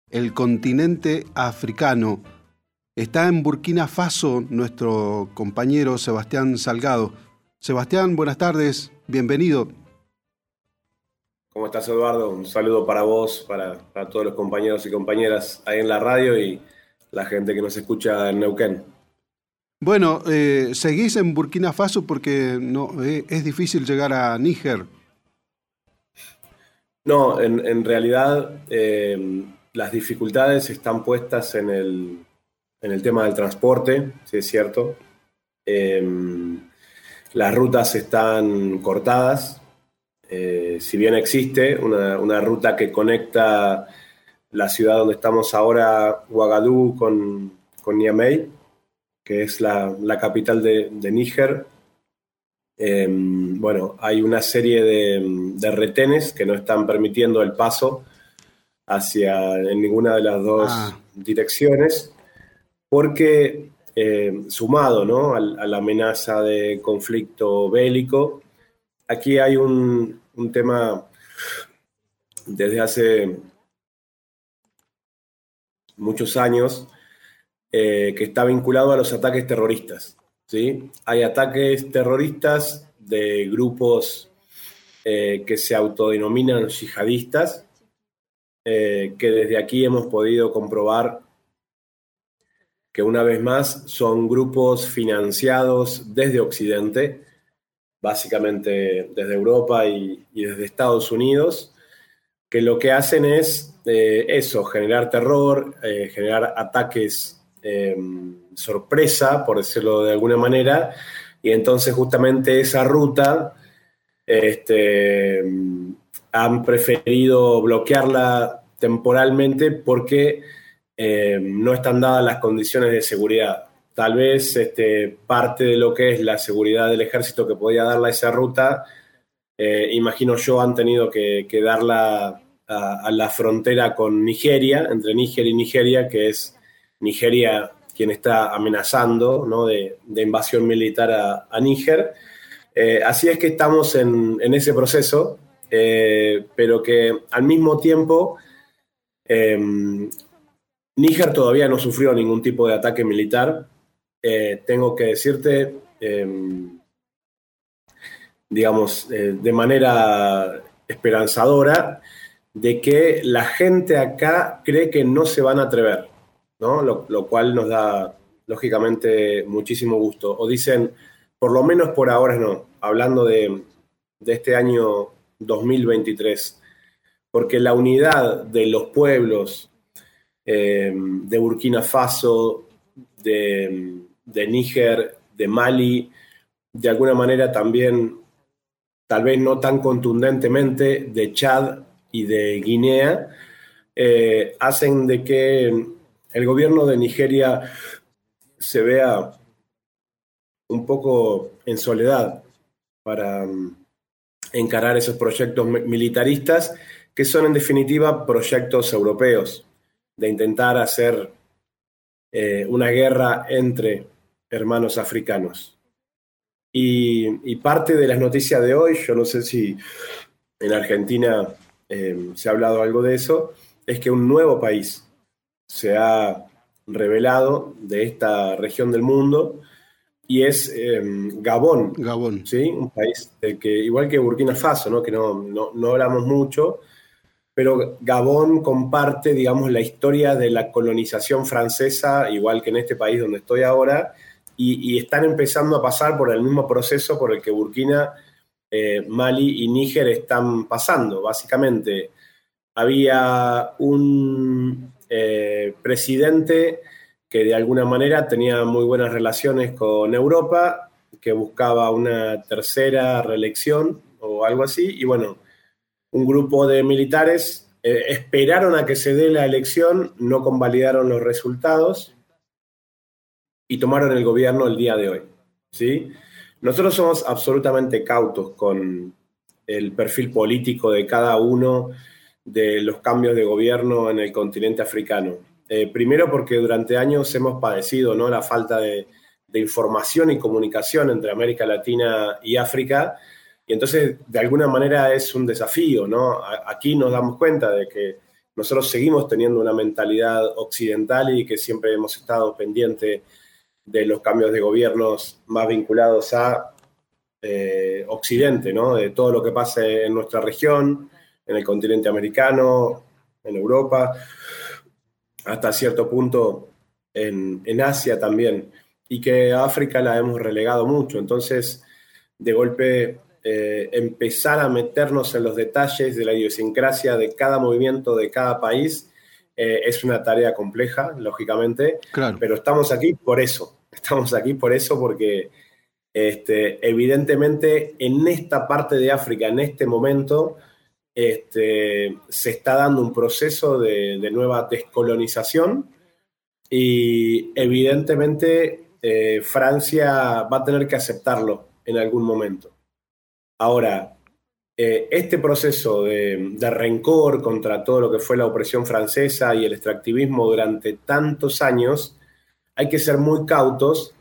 el continente africano. Está en Burkina Faso nuestro compañero Sebastián Salgado. Sebastián, buenas tardes, bienvenido. ¿Cómo estás, Eduardo? Un saludo para vos, para todos los compañeros y compañeras ahí en la radio y la gente que nos escucha en Neuquén. Bueno, seguís en Burkina Faso porque no, es difícil llegar a Níger. No, en realidad las dificultades están puestas en el tema del transporte, sí es cierto. Las rutas están cortadas. Si bien existe una ruta que conecta la ciudad donde estamos ahora, Ouagadougou, con Niamey, que es la capital de Níger, bueno, hay una serie de retenes que no están permitiendo el paso en ninguna de las dos direcciones, porque sumado, ¿no?, a la amenaza de conflicto bélico, aquí hay un tema desde hace muchos años que está vinculado a los ataques terroristas, ¿sí? Hay ataques terroristas de grupos que se autodenominan yihadistas, que desde aquí hemos podido comprobar que una vez más son grupos financiados desde Occidente, básicamente desde Europa y desde Estados Unidos, que lo que hacen es generar terror, generar ataques sorpresa, por decirlo de alguna manera, y entonces justamente esa ruta han preferido bloquearla temporalmente porque no están dadas las condiciones de seguridad. Tal vez parte de lo que es la seguridad del ejército que podía darla esa ruta, imagino yo, han tenido que darla a la frontera con Nigeria, entre Níger y Nigeria, que es Nigeria quien está amenazando, ¿no?, de invasión militar a Níger. Así es que estamos en ese proceso, pero que al mismo tiempo Níger todavía no sufrió ningún tipo de ataque militar. Tengo que decirte, de manera esperanzadora, de que la gente acá cree que no se van a atrever, ¿no? Lo cual nos da, lógicamente, muchísimo gusto. O dicen, por lo menos por ahora no, hablando de este año 2023, porque la unidad de los pueblos de Burkina Faso, de Níger, de Mali, de alguna manera también, tal vez no tan contundentemente, de Chad y de Guinea, hacen de que el gobierno de Nigeria se vea un poco en soledad para encarar esos proyectos militaristas, que son en definitiva proyectos europeos, de intentar hacer una guerra entre hermanos africanos. Y parte de las noticias de hoy, yo no sé si en Argentina se ha hablado algo de eso, es que un nuevo país se ha revelado de esta región del mundo, y es Gabón. Gabón. ¿Sí? Un país del que, igual que Burkina Faso, ¿no?, que no hablamos mucho, pero Gabón comparte, digamos, la historia de la colonización francesa, igual que en este país donde estoy ahora, y están empezando a pasar por el mismo proceso por el que Burkina, Mali y Níger están pasando. Básicamente, había un presidente que de alguna manera tenía muy buenas relaciones con Europa, que buscaba una tercera reelección o algo así, y bueno, un grupo de militares esperaron a que se dé la elección, no convalidaron los resultados y tomaron el gobierno el día de hoy, ¿sí? Nosotros somos absolutamente cautos con el perfil político de cada uno de los cambios de gobierno en el continente africano. Primero porque durante años hemos padecido, ¿no?, la falta de información y comunicación entre América Latina y África, y entonces de alguna manera es un desafío, ¿no? Aquí nos damos cuenta de que nosotros seguimos teniendo una mentalidad occidental y que siempre hemos estado pendientes de los cambios de gobiernos más vinculados a Occidente, ¿no? De todo lo que pase en nuestra región, en el continente americano, en Europa, hasta cierto punto en Asia también, y que a África la hemos relegado mucho. Entonces, de golpe, empezar a meternos en los detalles de la idiosincrasia de cada movimiento, de cada país, es una tarea compleja, lógicamente, Claro. pero estamos aquí por eso. Estamos aquí por eso porque evidentemente en esta parte de África, en este momento, se está dando un proceso de nueva descolonización y evidentemente Francia va a tener que aceptarlo en algún momento. Ahora, este proceso de rencor contra todo lo que fue la opresión francesa y el extractivismo durante tantos años, hay que ser muy cautos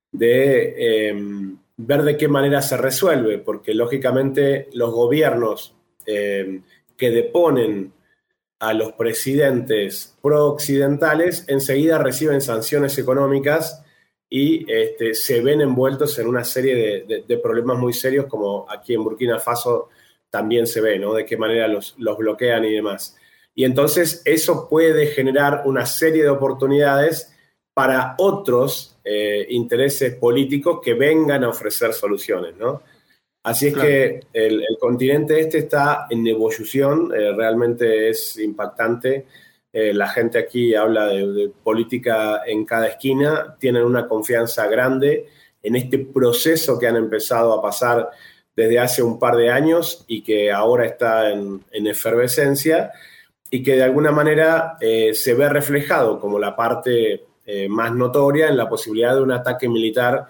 de ver de qué manera se resuelve, porque lógicamente los gobiernos que deponen a los presidentes pro-occidentales enseguida reciben sanciones económicas y se ven envueltos en una serie de problemas muy serios, como aquí en Burkina Faso también se ve, ¿no? De qué manera los bloquean y demás. Y entonces eso puede generar una serie de oportunidades para otros intereses políticos que vengan a ofrecer soluciones, ¿no? Así es Claro. que el continente está en evolución, realmente es impactante. La gente aquí habla de política en cada esquina, tienen una confianza grande en este proceso que han empezado a pasar desde hace un par de años y que ahora está en efervescencia y que de alguna manera se ve reflejado como la parte más notoria en la posibilidad de un ataque militar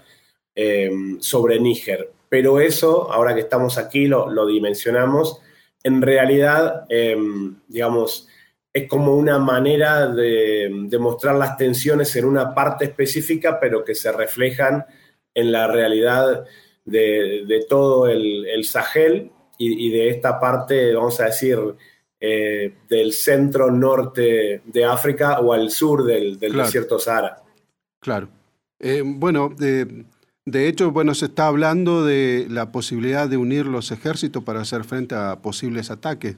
sobre Níger. Pero eso, ahora que estamos aquí, lo dimensionamos. En realidad, digamos, es como una manera de mostrar las tensiones en una parte específica, pero que se reflejan en la realidad de todo el Sahel y de esta parte, vamos a decir, del centro norte de África o al sur del Claro. desierto Sahara. Claro. Bueno, de hecho, bueno, se está hablando de la posibilidad de unir los ejércitos para hacer frente a posibles ataques.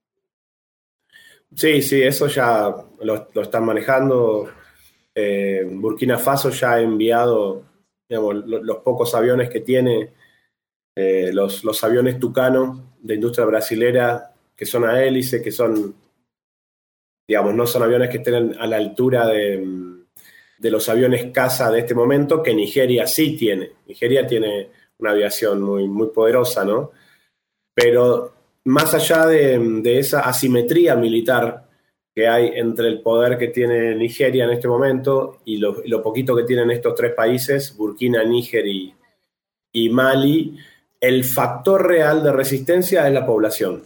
Sí, eso ya lo están manejando. Burkina Faso ya ha enviado, digamos, los pocos aviones que tiene, los aviones Tucano de industria brasilera, que son a hélice, que son, digamos, no son aviones que estén a la altura de los aviones caza de este momento, que Nigeria sí tiene. Nigeria tiene una aviación muy, muy poderosa, ¿no? Pero más allá de esa asimetría militar que hay entre el poder que tiene Nigeria en este momento y lo poquito que tienen estos tres países, Burkina, Níger y Mali, el factor real de resistencia es la población.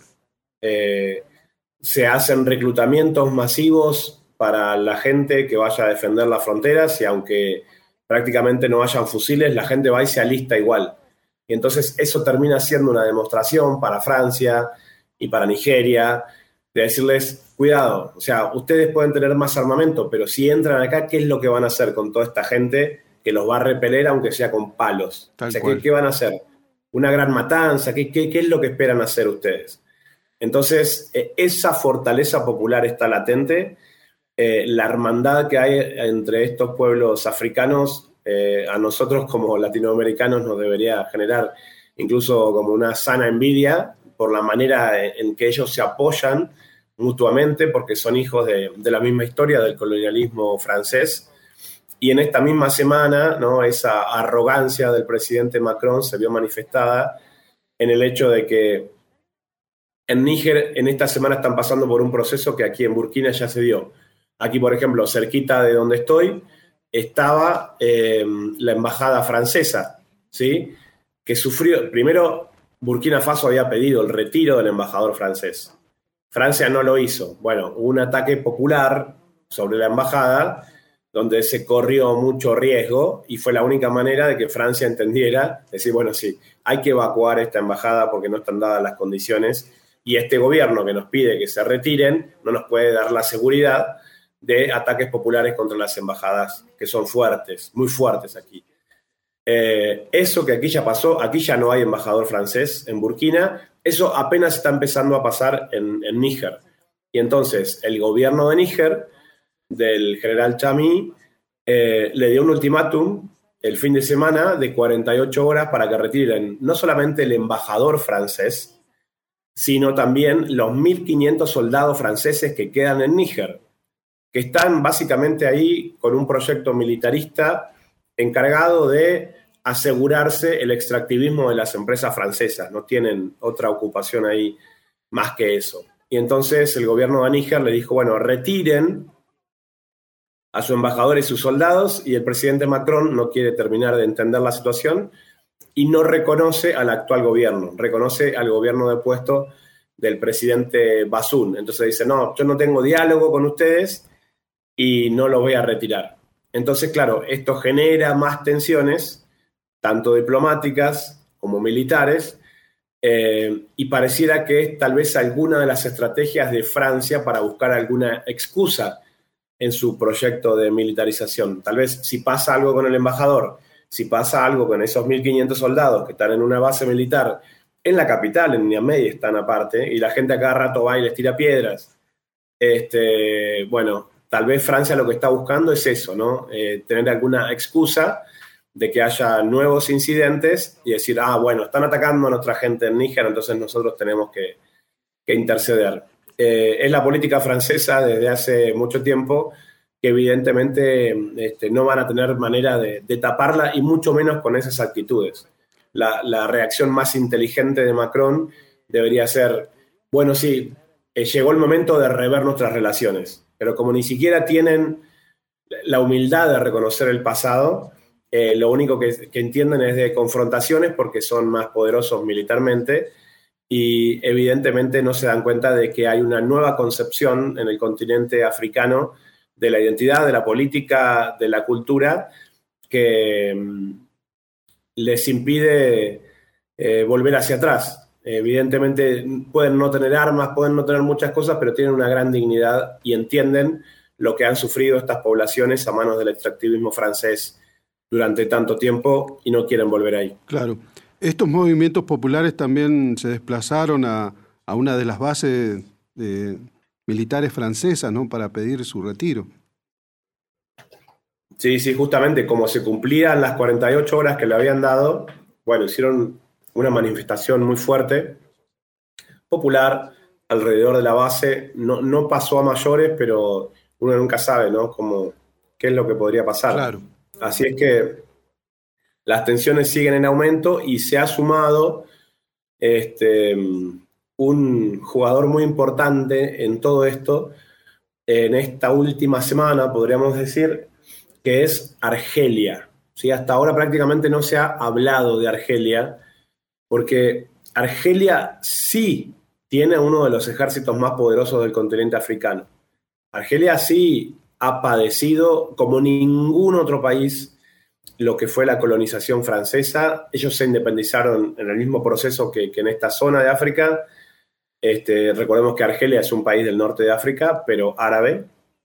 Se hacen reclutamientos masivos para la gente que vaya a defender las fronteras y aunque prácticamente no hayan fusiles, la gente va y se alista igual. Y entonces eso termina siendo una demostración para Francia y para Nigeria de decirles, cuidado, o sea, ustedes pueden tener más armamento, pero si entran acá, ¿qué es lo que van a hacer con toda esta gente que los va a repeler aunque sea con palos? Tal O sea, cual. ¿qué van a hacer? ¿Una gran matanza? ¿Qué es lo que esperan hacer ustedes? Entonces, esa fortaleza popular está latente. La hermandad que hay entre estos pueblos africanos a nosotros como latinoamericanos nos debería generar incluso como una sana envidia por la manera en que ellos se apoyan mutuamente porque son hijos de la misma historia del colonialismo francés. Y en esta misma semana, ¿no?, esa arrogancia del presidente Macron se vio manifestada en el hecho de que en Níger en esta semana están pasando por un proceso que aquí en Burkina ya se dio. Aquí, por ejemplo, cerquita de donde estoy, estaba la embajada francesa, ¿sí? Que sufrió, primero Burkina Faso había pedido el retiro del embajador francés. Francia no lo hizo. Bueno, hubo un ataque popular sobre la embajada donde se corrió mucho riesgo y fue la única manera de que Francia entendiera, decir, bueno, sí, hay que evacuar esta embajada porque no están dadas las condiciones y este gobierno que nos pide que se retiren no nos puede dar la seguridad de ataques populares contra las embajadas, que son fuertes, muy fuertes aquí. Eso que aquí ya pasó, aquí ya no hay embajador francés en Burkina, eso apenas está empezando a pasar en Níger. Y entonces el gobierno de Níger, del general Chami, le dio un ultimátum el fin de semana de 48 horas para que retiren no solamente el embajador francés, sino también los 1.500 soldados franceses que quedan en Níger, que están básicamente ahí con un proyecto militarista encargado de asegurarse el extractivismo de las empresas francesas. No tienen otra ocupación ahí más que eso. Y entonces el gobierno de Níger le dijo, bueno, retiren a su embajador y sus soldados, y el presidente Macron no quiere terminar de entender la situación y no reconoce al actual gobierno, reconoce al gobierno depuesto del presidente Bazoum. Entonces dice, no, yo no tengo diálogo con ustedes y no lo voy a retirar. Entonces, claro, esto genera más tensiones, tanto diplomáticas como militares, y pareciera que es tal vez alguna de las estrategias de Francia para buscar alguna excusa en su proyecto de militarización. Tal vez si pasa algo con el embajador, si pasa algo con esos 1.500 soldados que están en una base militar en la capital, en Niamey están aparte, y la gente a cada rato va y les tira piedras. Bueno, tal vez Francia lo que está buscando es eso, ¿no? Tener alguna excusa de que haya nuevos incidentes y decir, bueno, están atacando a nuestra gente en Níger, entonces nosotros tenemos que interceder. Es la política francesa desde hace mucho tiempo, que evidentemente no van a tener manera de taparla, y mucho menos con esas actitudes. La reacción más inteligente de Macron debería ser, bueno, sí, llegó el momento de rever nuestras relaciones, pero como ni siquiera tienen la humildad de reconocer el pasado, lo único que entienden es de confrontaciones porque son más poderosos militarmente, y evidentemente no se dan cuenta de que hay una nueva concepción en el continente africano de la identidad, de la política, de la cultura, que les impide volver hacia atrás. Evidentemente pueden no tener armas, pueden no tener muchas cosas, pero tienen una gran dignidad y entienden lo que han sufrido estas poblaciones a manos del extractivismo francés durante tanto tiempo y no quieren volver ahí. Claro. Estos movimientos populares también se desplazaron a una de las bases militares francesas, ¿no?, para pedir su retiro. Sí, justamente como se cumplían las 48 horas que le habían dado, bueno, hicieron una manifestación muy fuerte, popular, alrededor de la base. No pasó a mayores, pero uno nunca sabe, ¿no?, como qué es lo que podría pasar. Claro. Así es que las tensiones siguen en aumento y se ha sumado un jugador muy importante en todo esto, en esta última semana, podríamos decir, que es Argelia. ¿Sí? Hasta ahora prácticamente no se ha hablado de Argelia, porque Argelia sí tiene uno de los ejércitos más poderosos del continente africano. Argelia sí ha padecido, como ningún otro país, lo que fue la colonización francesa. Ellos se independizaron en el mismo proceso que en esta zona de África. Recordemos que Argelia es un país del norte de África, pero árabe.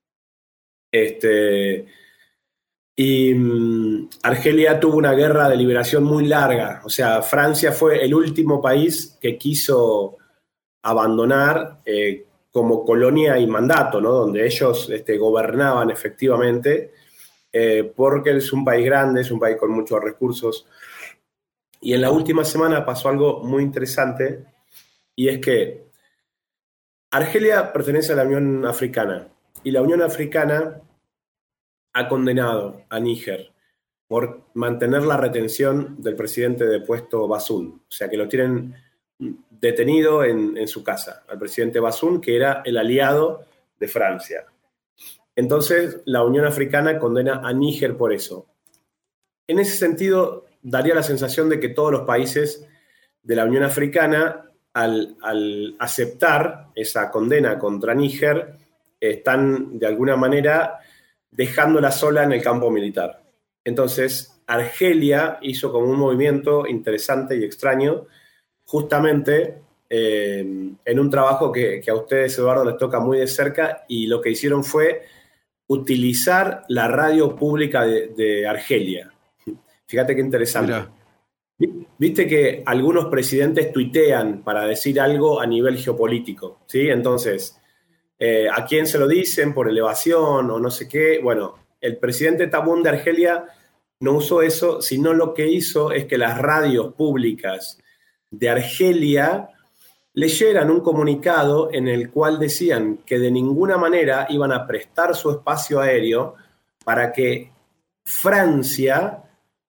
Argelia tuvo una guerra de liberación muy larga. O sea, Francia fue el último país que quiso abandonar como colonia y mandato, ¿no?, donde ellos gobernaban efectivamente, porque es un país grande, es un país con muchos recursos. Y en la última semana pasó algo muy interesante, y es que Argelia pertenece a la Unión Africana, y la Unión Africana ha condenado a Níger por mantener la retención del presidente depuesto Bazoum. O sea, que lo tienen detenido en su casa, al presidente Bazoum, que era el aliado de Francia. Entonces, la Unión Africana condena a Níger por eso. En ese sentido, daría la sensación de que todos los países de la Unión Africana, al aceptar esa condena contra Níger, están de alguna manera dejándola sola en el campo militar. Entonces, Argelia hizo como un movimiento interesante y extraño, justamente en un trabajo que a ustedes, Eduardo, les toca muy de cerca, y lo que hicieron fue utilizar la radio pública de Argelia. Fíjate qué interesante. Mirá, Viste que algunos presidentes tuitean para decir algo a nivel geopolítico, ¿sí? Entonces, ¿a quién se lo dicen? ¿Por elevación o no sé qué? Bueno, el presidente Tabún de Argelia no usó eso, sino lo que hizo es que las radios públicas de Argelia leyeran un comunicado en el cual decían que de ninguna manera iban a prestar su espacio aéreo para que Francia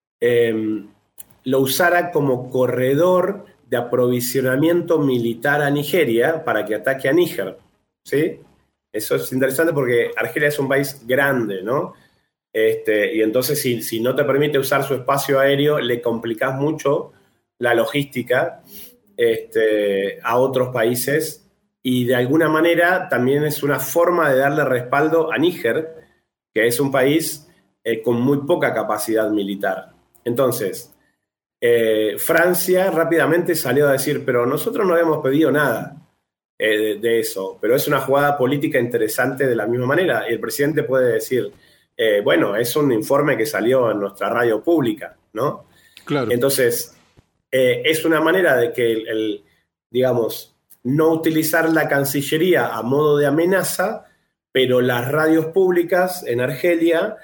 lo usara como corredor de aprovisionamiento militar a Nigeria para que ataque a Níger, ¿sí? Eso es interesante porque Argelia es un país grande, ¿no? Y entonces si no te permite usar su espacio aéreo, le complicás mucho la logística a otros países, y de alguna manera también es una forma de darle respaldo a Níger, que es un país con muy poca capacidad militar. Entonces, Francia rápidamente salió a decir, pero nosotros no habíamos pedido nada de eso, pero es una jugada política interesante de la misma manera, y el presidente puede decir, bueno, es un informe que salió en nuestra radio pública, ¿no? claro. Entonces, es una manera de que digamos, no utilizar la Cancillería a modo de amenaza, pero las radios públicas en Argelia,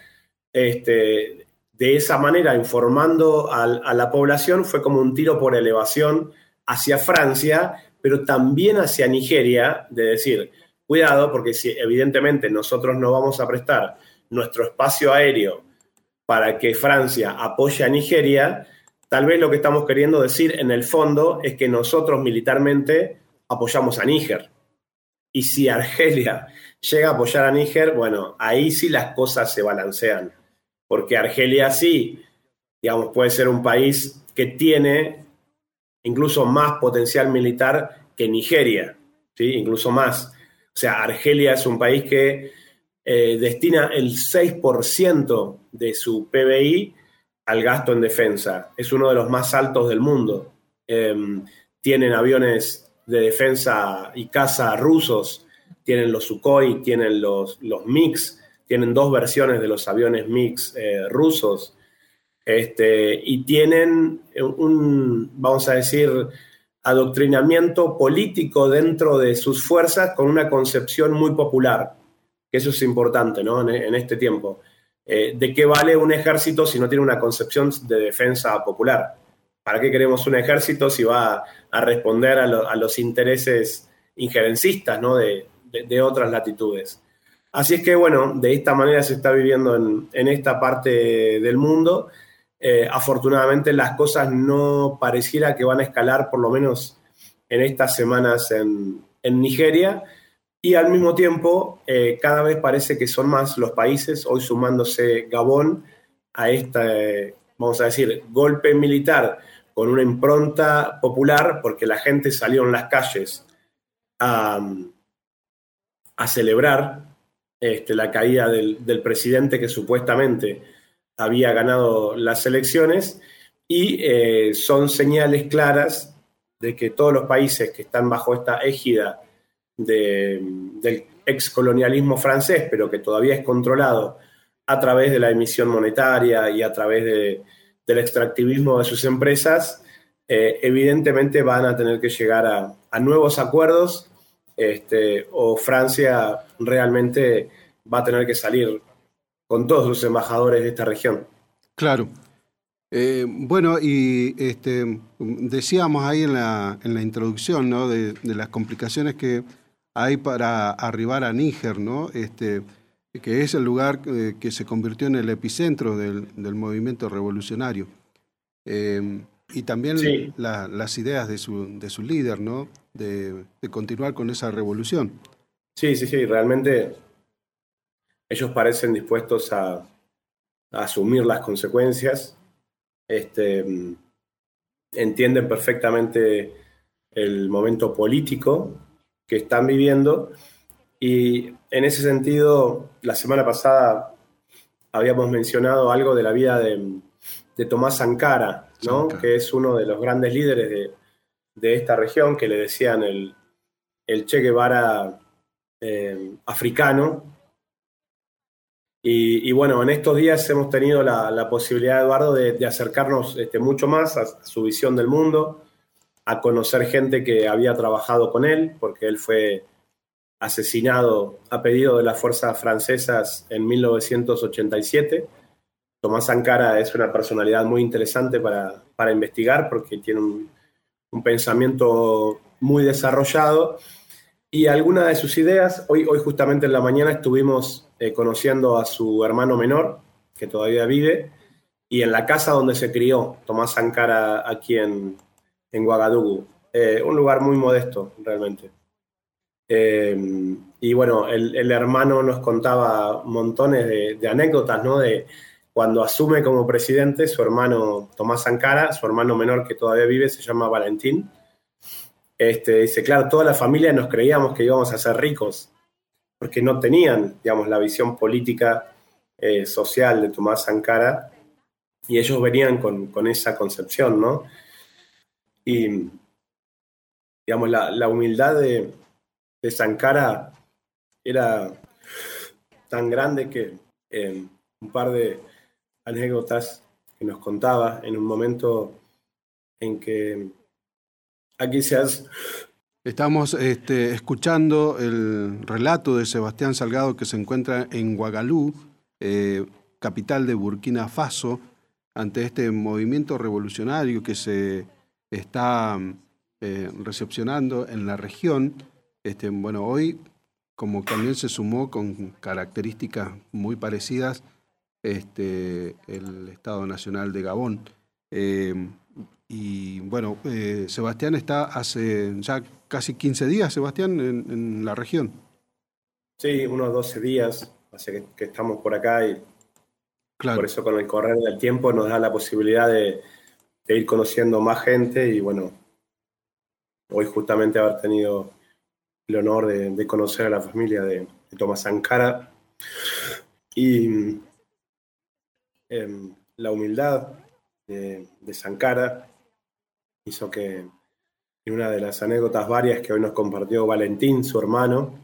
de esa manera, informando a la población, fue como un tiro por elevación hacia Francia, pero también hacia Nigeria, de decir, cuidado, porque si evidentemente nosotros no vamos a prestar nuestro espacio aéreo para que Francia apoye a Nigeria, tal vez lo que estamos queriendo decir en el fondo es que nosotros militarmente apoyamos a Níger. Y si Argelia llega a apoyar a Níger, bueno, ahí sí las cosas se balancean. Porque Argelia sí, digamos, puede ser un país que tiene incluso más potencial militar que Nigeria, ¿sí? Incluso más. O sea, Argelia es un país que destina el 6% de su PBI al gasto en defensa. Es uno de los más altos del mundo. Tienen aviones de defensa y caza rusos, tienen los Sukhoi, tienen los MiGs, tienen 2 versiones de los aviones MiGs rusos, y tienen vamos a decir, adoctrinamiento político dentro de sus fuerzas con una concepción muy popular, que eso es importante, ¿no? En este tiempo. ¿De qué vale un ejército si no tiene una concepción de defensa popular? ¿Para qué queremos un ejército si va a responder a los intereses injerencistas, ¿no? de otras latitudes? Así es que, bueno, de esta manera se está viviendo en esta parte del mundo. Afortunadamente las cosas no pareciera que van a escalar, por lo menos en estas semanas en Nigeria, y al mismo tiempo cada vez parece que son más los países, hoy sumándose Gabón, a este, vamos a decir, golpe militar con una impronta popular, porque la gente salió en las calles a celebrar la caída del presidente que supuestamente había ganado las elecciones, y son señales claras de que todos los países que están bajo esta égida del excolonialismo francés, pero que todavía es controlado a través de la emisión monetaria y a través del extractivismo de sus empresas, evidentemente van a tener que llegar a nuevos acuerdos, o Francia realmente va a tener que salir con todos sus embajadores de esta región. Claro. Bueno, y decíamos ahí en la introducción, ¿no? de las complicaciones que hay para arribar a Níger, ¿no? Que es el lugar que se convirtió en el epicentro del movimiento revolucionario. Y también Sí, las ideas de su líder, ¿no? De continuar con esa revolución. sí, realmente ellos parecen dispuestos a asumir las consecuencias, entienden perfectamente el momento político que están viviendo, y en ese sentido, la semana pasada habíamos mencionado algo de la vida de Tomás Sankara, ¿no? Sankara. Que es uno de los grandes líderes de esta región, que le decían el Che Guevara africano. Y bueno, en estos días hemos tenido la posibilidad, Eduardo, de acercarnos mucho más a su visión del mundo, a conocer gente que había trabajado con él, porque él fue asesinado a pedido de las fuerzas francesas en 1987. Tomás Sankara es una personalidad muy interesante para investigar, porque tiene un pensamiento muy desarrollado. Y algunas de sus ideas, hoy justamente en la mañana estuvimos conociendo a su hermano menor, que todavía vive, y en la casa donde se crió Tomás Sankara aquí en Ouagadougou. Un lugar muy modesto, realmente. Y bueno, el hermano nos contaba montones de anécdotas, ¿no? De cuando asume como presidente su hermano Tomás Sankara, su hermano menor que todavía vive, se llama Valentín. Dice, claro, toda la familia nos creíamos que íbamos a ser ricos, porque no tenían, digamos, la visión política, social de Tomás Sankara, y ellos venían con esa concepción, ¿no? Y, digamos, la humildad de Sankara era tan grande que un par de anécdotas que nos contaba en un momento en que aquí se hace... Estamos escuchando el relato de Sebastián Salgado, que se encuentra en Ouagadougou, capital de Burkina Faso, ante este movimiento revolucionario que se está recepcionando en la región. Bueno, hoy, como también se sumó con características muy parecidas, el Estado Nacional de Gabón. Y bueno, Sebastián está hace ya casi 15 días, Sebastián, en la región. Sí, unos 12 días hace que estamos por acá, y claro, por eso con el correr del tiempo nos da la posibilidad de ir conociendo más gente. Y bueno, hoy justamente haber tenido el honor de conocer a la familia de Tomás Sankara, y la humildad de Sankara hizo que, en una de las anécdotas varias que hoy nos compartió Valentín, su hermano,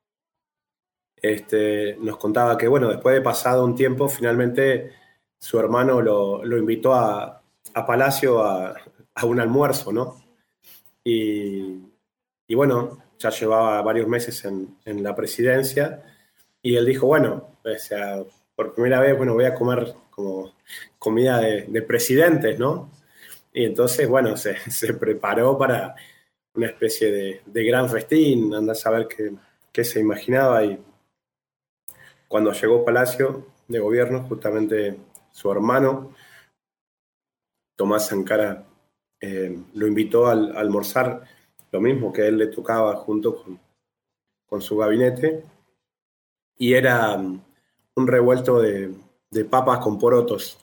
nos contaba que, bueno, después de pasado un tiempo, finalmente su hermano lo invitó a Palacio a un almuerzo, ¿no? Y bueno, ya llevaba varios meses en la presidencia, y él dijo, bueno, o sea, por primera vez, bueno, voy a comer como comida de presidentes, ¿no? Y entonces, bueno, se preparó para una especie de gran festín, andá a saber qué se imaginaba. Y cuando llegó a Palacio de Gobierno, justamente su hermano, Tomás Sankara, lo invitó a almorzar, lo mismo que a él le tocaba junto con su gabinete, y era un revuelto de papas con porotos.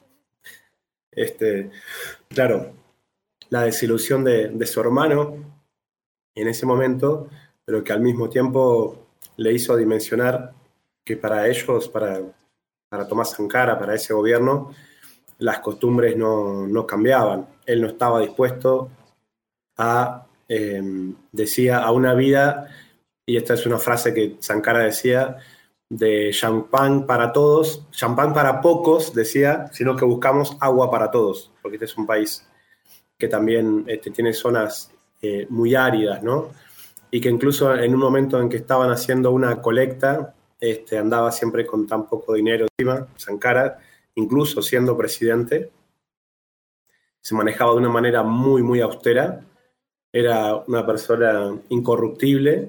Claro, la desilusión de su hermano en ese momento, pero que al mismo tiempo le hizo dimensionar que para ellos, para Tomás Sankara, para ese gobierno, las costumbres no cambiaban. Él no estaba dispuesto a, decía, a una vida, y esta es una frase que Sankara decía, de champán para todos, champán para pocos, decía, sino que buscamos agua para todos, porque este es un país que también tiene zonas muy áridas, ¿no? Y que incluso en un momento en que estaban haciendo una colecta, andaba siempre con tan poco dinero encima. Sankara, incluso siendo presidente, se manejaba de una manera muy, muy austera. Era una persona incorruptible,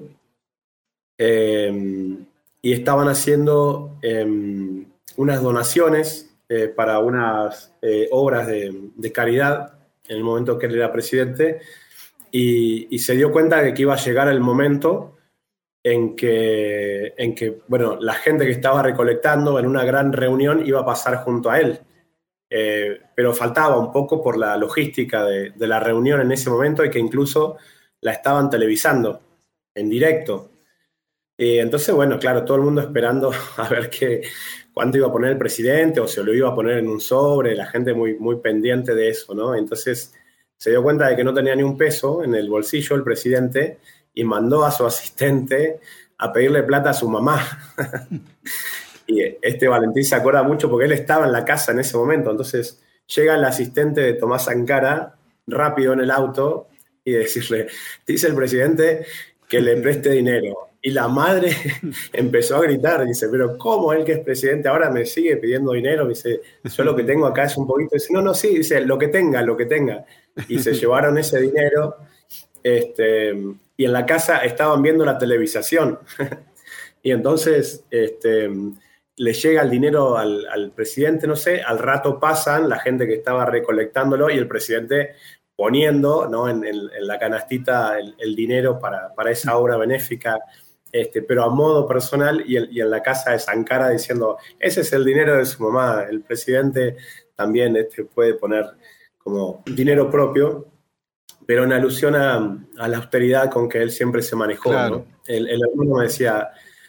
y estaban haciendo unas donaciones para unas obras de caridad en el momento que él era presidente, y se dio cuenta de que iba a llegar el momento en que, bueno, la gente que estaba recolectando en una gran reunión iba a pasar junto a él. Pero faltaba un poco por la logística de la reunión en ese momento, y que incluso la estaban televisando en directo. Entonces, bueno, claro, todo el mundo esperando a ver cuánto iba a poner el presidente, o se lo iba a poner en un sobre, la gente muy, muy pendiente de eso, ¿no? Entonces se dio cuenta de que no tenía ni un peso en el bolsillo el presidente y mandó a su asistente a pedirle plata a su mamá. Y Valentín se acuerda mucho porque él estaba en la casa en ese momento. Entonces llega el asistente de Tomás Sankara rápido en el auto y decirle, dice el presidente que le preste dinero. Y la madre empezó a gritar, dice, pero ¿cómo él que es presidente ahora me sigue pidiendo dinero? Dice, yo lo que tengo acá es un poquito. Dice, no, sí, dice, lo que tenga, lo que tenga. Y se llevaron ese dinero, y en la casa estaban viendo la televisación. Y entonces le llega el dinero al presidente, no sé, al rato pasan la gente que estaba recolectándolo y el presidente poniendo, ¿no?, en la canastita el dinero para esa obra benéfica, pero a modo personal y en la casa de Sankara diciendo, ese es el dinero de su mamá. El presidente también puede poner como dinero propio, pero en alusión a la austeridad con que él siempre se manejó, claro, ¿no? El hermano me decía,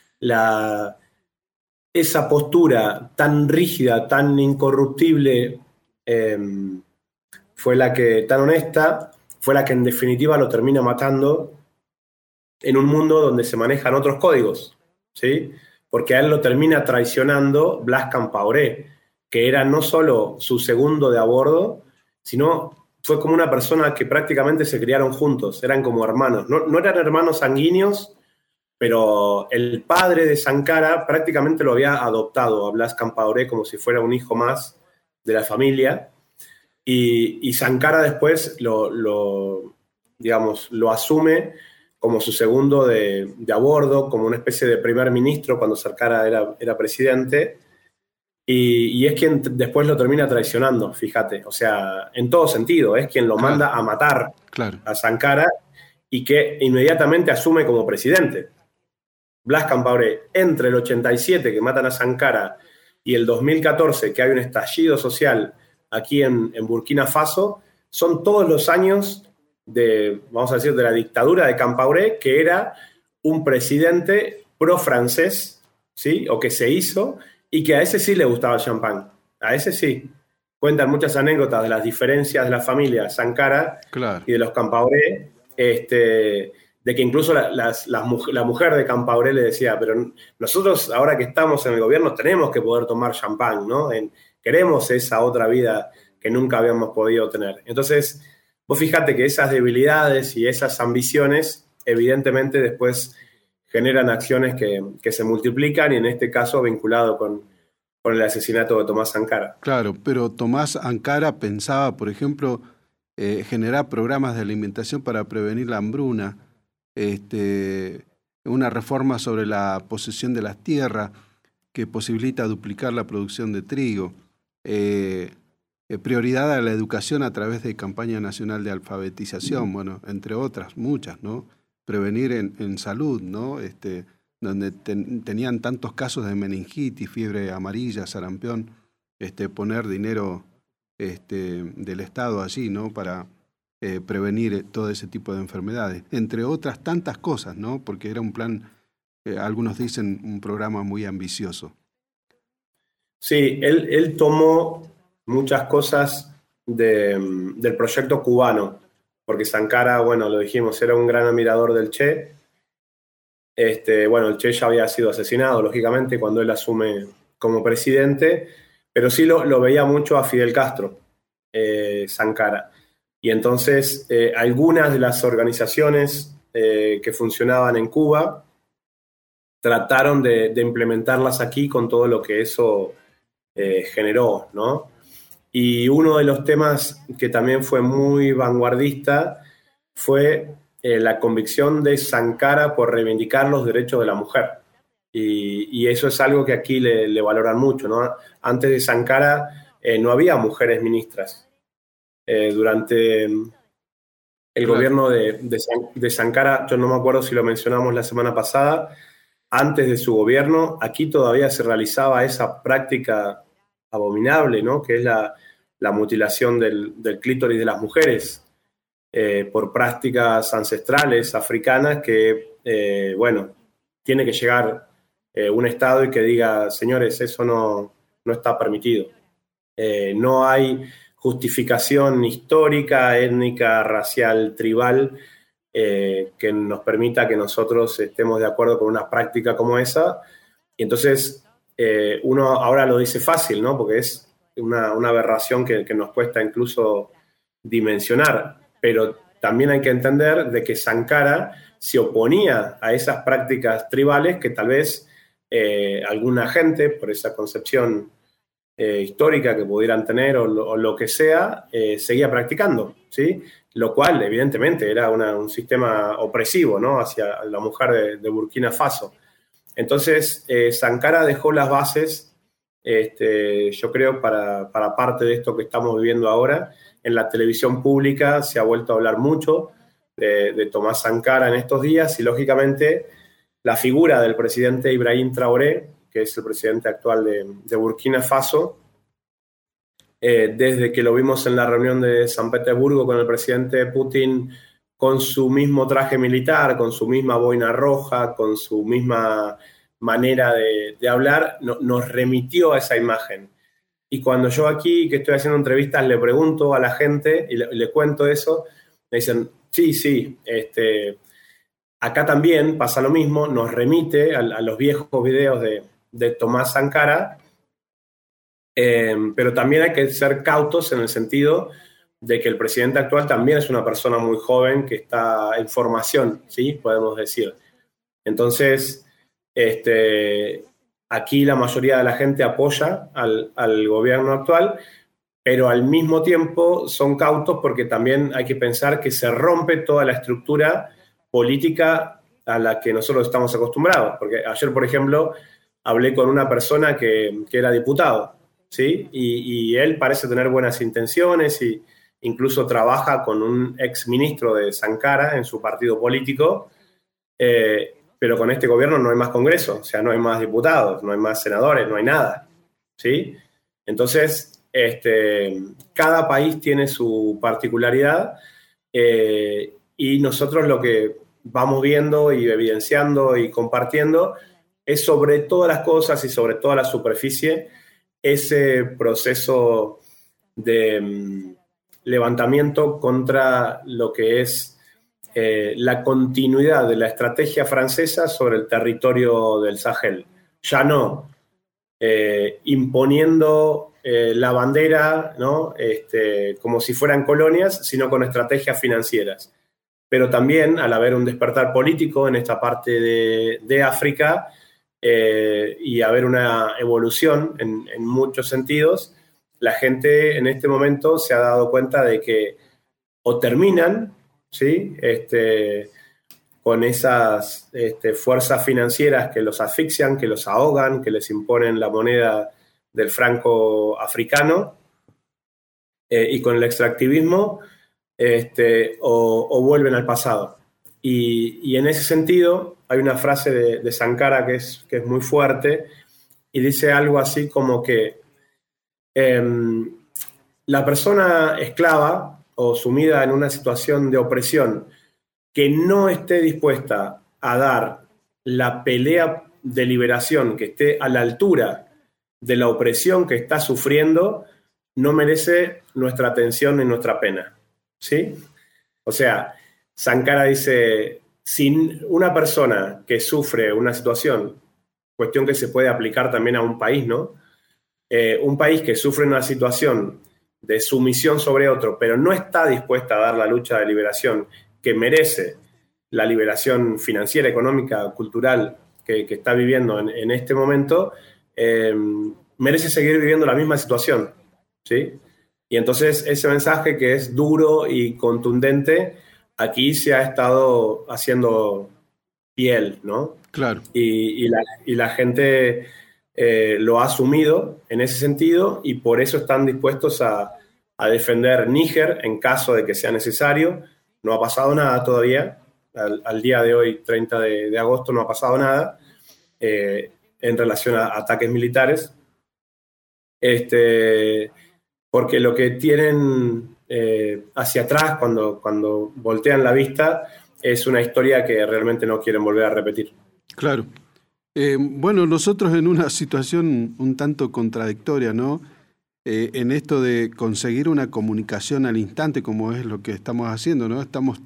esa postura tan rígida, tan incorruptible, fue la que, tan honesta, fue la que en definitiva lo termina matando en un mundo donde se manejan otros códigos, ¿sí? Porque a él lo termina traicionando Blas Compaoré, que era no solo su segundo de a bordo, sino fue como una persona que prácticamente se criaron juntos, eran como hermanos. No eran hermanos sanguíneos, pero el padre de Sankara prácticamente lo había adoptado a Blas Compaoré como si fuera un hijo más de la familia, y Sankara después digamos, lo asume como su segundo de a bordo, como una especie de primer ministro cuando Sankara era presidente, y es quien después lo termina traicionando, fíjate, o sea, en todo sentido, es quien lo manda a matar a Sankara y que inmediatamente asume como presidente. Blas Compaoré, entre el 87 que matan a Sankara y el 2014 que hay un estallido social aquí en Burkina Faso, son todos los años vamos a decir, de la dictadura de Compaoré, que era un presidente pro-francés, ¿sí? O que se hizo, y que a ese sí le gustaba el champán. A ese sí. Cuentan muchas anécdotas de las diferencias de la familia Sankara y de los Compaoré, de que incluso la mujer de Compaoré le decía, pero nosotros ahora que estamos en el gobierno tenemos que poder tomar champán, ¿no? Queremos esa otra vida que nunca habíamos podido tener. Entonces, vos fíjate que esas debilidades y esas ambiciones evidentemente después generan acciones que se multiplican, y en este caso vinculado con el asesinato de Tomás Sankara. Claro, pero Tomás Sankara pensaba, por ejemplo, generar programas de alimentación para prevenir la hambruna, una reforma sobre la posesión de las tierras que posibilita duplicar la producción de trigo, prioridad a la educación a través de campaña nacional de alfabetización, bueno, entre otras muchas, ¿no? Prevenir en salud, ¿no? Donde tenían tantos casos de meningitis, fiebre amarilla, sarampión, poner dinero del Estado allí, ¿no? Para prevenir todo ese tipo de enfermedades, entre otras tantas cosas, ¿no? Porque era un plan, algunos dicen, un programa muy ambicioso. Sí, él tomó muchas cosas del proyecto cubano, porque Sankara, bueno, lo dijimos, era un gran admirador del Che. Bueno, el Che ya había sido asesinado, lógicamente, cuando él asume como presidente, pero sí lo veía mucho a Fidel Castro, Sankara. Y entonces algunas de las organizaciones que funcionaban en Cuba trataron de implementarlas aquí con todo lo que eso generó, ¿no? Y uno de los temas que también fue muy vanguardista fue la convicción de Sankara por reivindicar los derechos de la mujer. Y eso es algo que aquí le valoran mucho, ¿no? Antes de Sankara no había mujeres ministras. Durante el gobierno de Sankara, yo no me acuerdo si lo mencionamos la semana pasada, antes de su gobierno, aquí todavía se realizaba esa práctica abominable, ¿no? Que es la mutilación del clítoris de las mujeres por prácticas ancestrales africanas que, bueno, tiene que llegar un Estado y que diga, señores, eso no está permitido. No hay justificación histórica, étnica, racial, tribal, que nos permita que nosotros estemos de acuerdo con una práctica como esa. Y entonces uno ahora lo dice fácil, ¿no? Porque es una aberración que nos cuesta incluso dimensionar, pero también hay que entender de que Sankara se oponía a esas prácticas tribales que tal vez alguna gente, por esa concepción histórica que pudieran tener o lo que sea, seguía practicando, ¿sí? Lo cual, evidentemente, era un sistema opresivo, ¿no? Hacia la mujer de Burkina Faso. Entonces, Sankara dejó las bases, yo creo, para parte de esto que estamos viviendo ahora. En la televisión pública se ha vuelto a hablar mucho de Tomás Sankara en estos días y, lógicamente, la figura del presidente Ibrahim Traoré, que es el presidente actual de Burkina Faso, desde que lo vimos en la reunión de San Petersburgo con el presidente Putin, con su mismo traje militar, con su misma boina roja, con su misma manera de hablar, nos remitió a esa imagen. Y cuando yo aquí, que estoy haciendo entrevistas, le pregunto a la gente y le cuento eso, me dicen, sí, acá también pasa lo mismo, nos remite a los viejos videos de Tomás Sankara, pero también hay que ser cautos en el sentido de que el presidente actual también es una persona muy joven que está en formación, ¿sí? Podemos decir. Entonces, aquí la mayoría de la gente apoya al gobierno actual, pero al mismo tiempo son cautos porque también hay que pensar que se rompe toda la estructura política a la que nosotros estamos acostumbrados. Porque ayer, por ejemplo, hablé con una persona que era diputado, ¿sí? Y él parece tener buenas intenciones y incluso trabaja con un exministro de Sankara en su partido político, pero con este gobierno no hay más Congreso, o sea, no hay más diputados, no hay más senadores, no hay nada, ¿sí? Entonces, cada país tiene su particularidad y nosotros lo que vamos viendo y evidenciando y compartiendo es sobre todas las cosas y sobre toda la superficie ese proceso de levantamiento contra lo que es la continuidad de la estrategia francesa sobre el territorio del Sahel. Ya no imponiendo la bandera, ¿no? Como si fueran colonias, sino con estrategias financieras. Pero también, al haber un despertar político en esta parte de África y haber una evolución en muchos sentidos, la gente en este momento se ha dado cuenta de que o terminan, ¿sí? Con esas fuerzas financieras que los asfixian, que los ahogan, que les imponen la moneda del franco africano y con el extractivismo, o vuelven al pasado. Y en ese sentido hay una frase de Sankara que es muy fuerte y dice algo así como que la persona esclava o sumida en una situación de opresión que no esté dispuesta a dar la pelea de liberación que esté a la altura de la opresión que está sufriendo, no merece nuestra atención ni nuestra pena, ¿sí? O sea, Sankara dice, sin una persona que sufre una situación, cuestión que se puede aplicar también a un país, ¿no? Un país que sufre una situación de sumisión sobre otro, pero no está dispuesta a dar la lucha de liberación que merece la liberación financiera, económica, cultural que está viviendo en este momento, merece seguir viviendo la misma situación, ¿sí? Y entonces ese mensaje que es duro y contundente, aquí se ha estado haciendo piel, ¿no? Claro. Y la gente lo ha asumido en ese sentido y por eso están dispuestos a defender Níger en caso de que sea necesario. No ha pasado nada todavía. Al día de hoy, 30 de agosto, no ha pasado nada en relación a ataques militares. Porque lo que tienen hacia atrás cuando voltean la vista es una historia que realmente no quieren volver a repetir. Claro. Bueno, nosotros en una situación un tanto contradictoria, ¿no? en esto de conseguir una comunicación al instante, como es lo que estamos haciendo, ¿no? Estamos,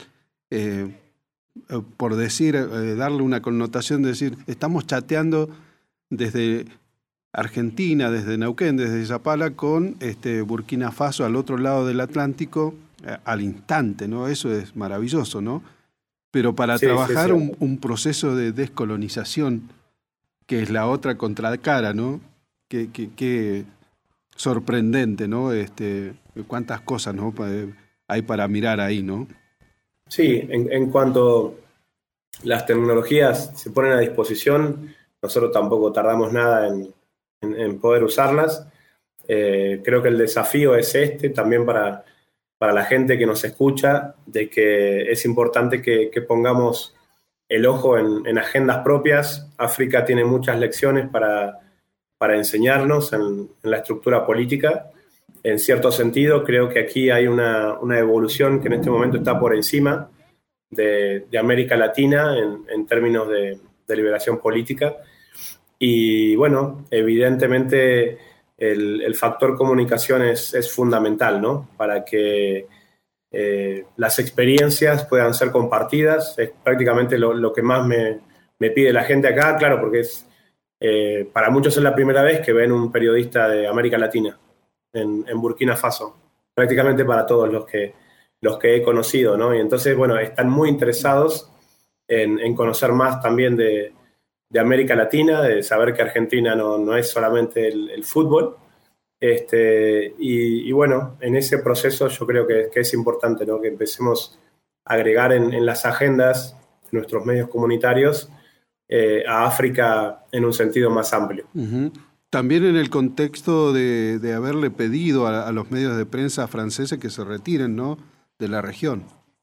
por decir, darle una connotación de decir, estamos chateando desde Argentina, desde Neuquén, desde Zapala, con Burkina Faso al otro lado del Atlántico, al instante, ¿no? Eso es maravilloso, ¿no? Pero para trabajar un proceso de descolonización, que es la otra contracara, ¿no? Que sorprendente, ¿no? Cuántas cosas, ¿no? hay para mirar ahí, ¿no? Sí, en cuanto las tecnologías se ponen a disposición, nosotros tampoco tardamos nada en poder usarlas. Creo que el desafío es también para la gente que nos escucha, de que es importante que pongamos el ojo en agendas propias. África tiene muchas lecciones para enseñarnos en la estructura política. En cierto sentido, creo que aquí hay una evolución que en este momento está por encima de América Latina en términos de liberación política. Y bueno, evidentemente el factor comunicación es fundamental, ¿no? Para que las experiencias puedan ser compartidas. Es prácticamente lo que más me pide la gente acá, claro, porque para muchos es la primera vez que ven un periodista de América Latina en Burkina Faso, prácticamente para todos los que he conocido, ¿no? Y entonces, bueno, están muy interesados en conocer más también de América Latina, de saber que Argentina no es solamente el fútbol. Y bueno, en ese proceso yo creo que es importante, ¿no? Que empecemos a agregar en las agendas de nuestros medios comunitarios a África en un sentido más amplio. Uh-huh. También en el contexto de haberle pedido a los medios de prensa franceses que se retiren, ¿no?, de la región.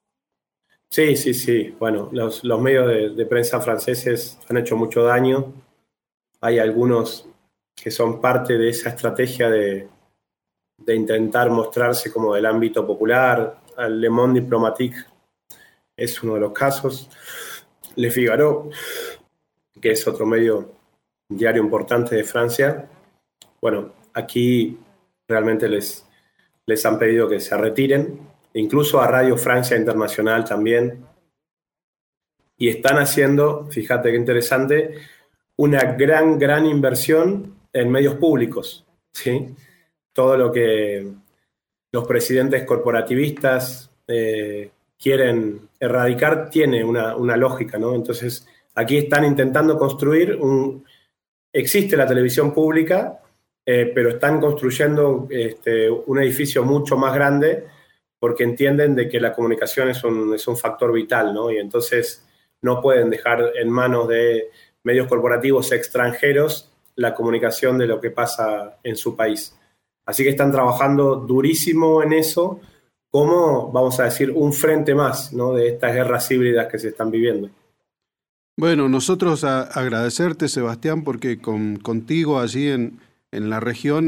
Sí. Bueno, los medios de prensa franceses han hecho mucho daño. Hay algunos que son parte de esa estrategia de intentar mostrarse como del ámbito popular. Le Monde Diplomatique es uno de los casos. Le Figaro, que es otro diario importante de Francia. Bueno, aquí realmente les han pedido que se retiren, incluso a Radio Francia Internacional también. Y están haciendo, fíjate qué interesante, una gran inversión en medios públicos, ¿sí? Todo lo que los presidentes corporativistas quieren erradicar tiene una lógica, ¿no? Entonces, aquí están intentando construir existe la televisión pública, pero están construyendo un edificio mucho más grande porque entienden de que la comunicación es un factor vital, ¿no? Y entonces no pueden dejar en manos de medios corporativos extranjeros la comunicación de lo que pasa en su país. Así que están trabajando durísimo en eso, como, vamos a decir, un frente más, ¿no?, de estas guerras híbridas que se están viviendo. Bueno, nosotros agradecerte, Sebastián, porque contigo allí en la región,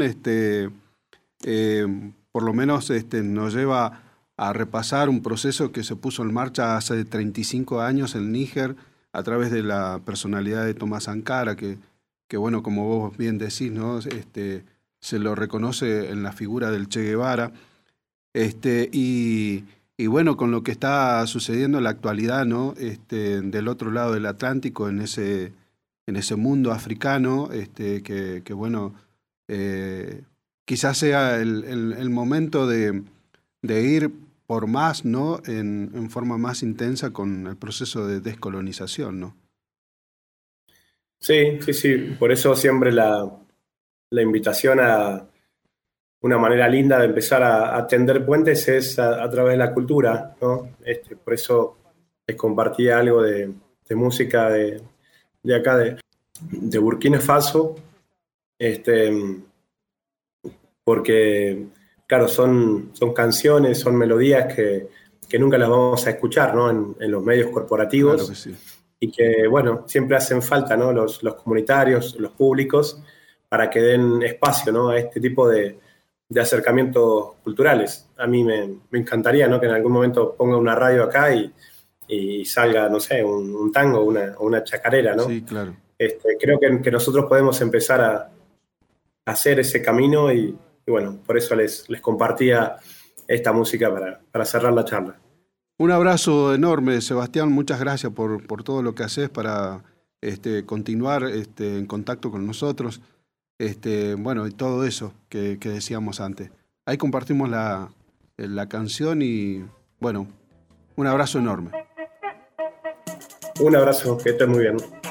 por lo menos nos lleva a repasar un proceso que se puso en marcha hace 35 años en Níger a través de la personalidad de Thomas Sankara, que bueno, como vos bien decís, ¿no?, se lo reconoce en la figura del Che Guevara, y bueno, con lo que está sucediendo en la actualidad, ¿no?, del otro lado del Atlántico, en ese mundo africano, que bueno, quizás sea el momento de ir por más, ¿no?, en forma más intensa con el proceso de descolonización, ¿no? Sí. Por eso siempre la invitación a una manera linda de empezar a tender puentes es a través de la cultura, ¿no? Por eso les compartí algo de música de acá, de Burkina Faso, porque, claro, son canciones, son melodías que nunca las vamos a escuchar, ¿no?, en los medios corporativos. Claro que sí. Y que, bueno, siempre hacen falta, ¿no?, los comunitarios, los públicos, para que den espacio, ¿no?, a este tipo de acercamientos culturales. A mí me encantaría, ¿no?, que en algún momento ponga una radio acá y salga, no sé, un tango o una chacarera, ¿no? Sí, claro. Creo que nosotros podemos empezar a hacer ese camino y y bueno, por eso les compartía esta música para cerrar la charla. Un abrazo enorme, Sebastián. Muchas gracias por todo lo que haces para continuar en contacto con nosotros. Bueno, y todo eso que decíamos antes. Ahí compartimos la canción y, bueno, un abrazo enorme. Un abrazo, que estés muy bien.